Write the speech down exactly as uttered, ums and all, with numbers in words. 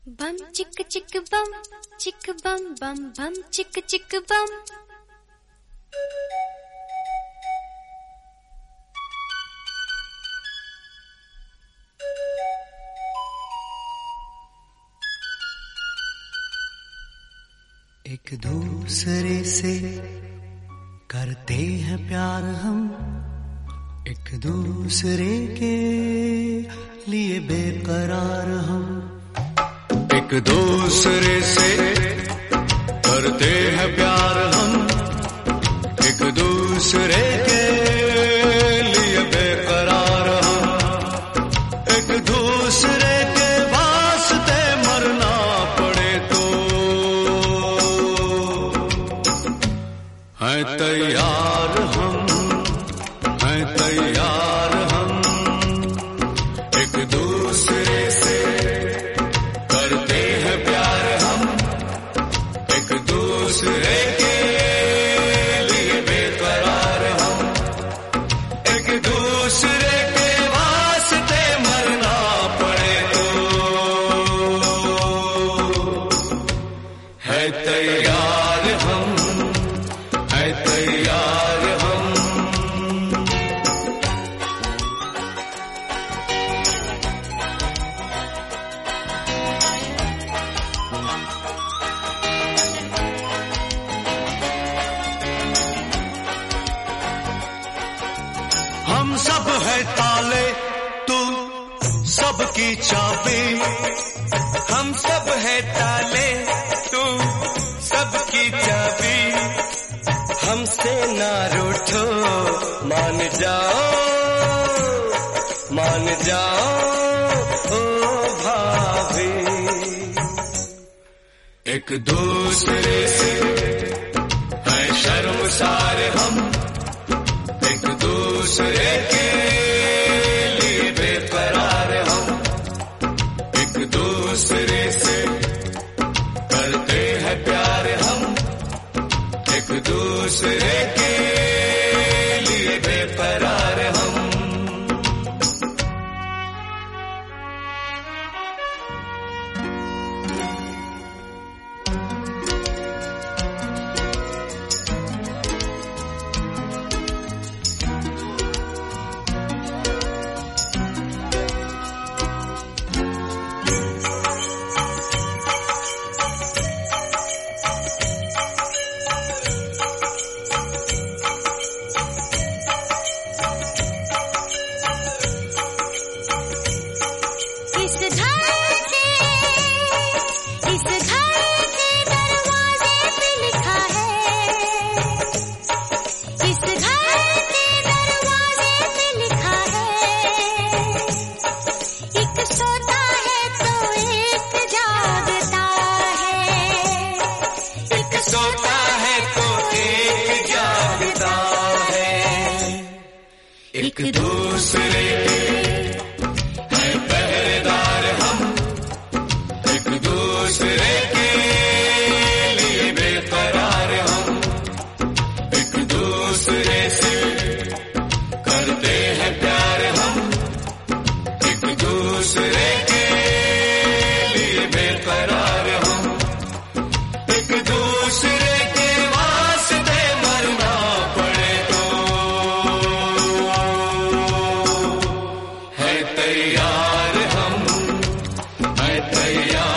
बम चिक चिक बम चिक बम बम बम चिक चिक बम। एक दूसरे से करते हैं प्यार हम, एक दूसरे के लिए बेकरार हम। एक दूसरे से करते हैं प्यार हम, एक दूसरे के लिए बेकरार हम। एक दूसरे के वास्ते मरना पड़े तो हैं तैयार हम, हैं तैयार हम। एक दूसरे से करते हैं प्यार हम, एक दूसरे के लिए बेकरार हम। एक दूसरे के वास्ते मरना पड़े तो है तैयार हम, है तैयार हम। हम सब है ताले, तू सबकी चाबी। हम सब है ताले, तू सबकी चाबी। हमसे ना रूठो, मान जाओ, मान जाओ ओ भाभी। एक दूसरे से है शर्मसार हम, एक दूसरे के लिए बेकरार हम। एक दूसरे से करते हैं प्यार हम, एक दूसरे के लिए बेकरार हम। एक दूसरे के हैं पहरेदार हम, एक दूसरे के लिए बेकरार हम। एक दूसरे से करते हैं प्यार हम, एक दूसरे के लिए बेकरार हम। एक दूसरे के वास्ते मरना पड़े तो है तैयार हम, है तैयार।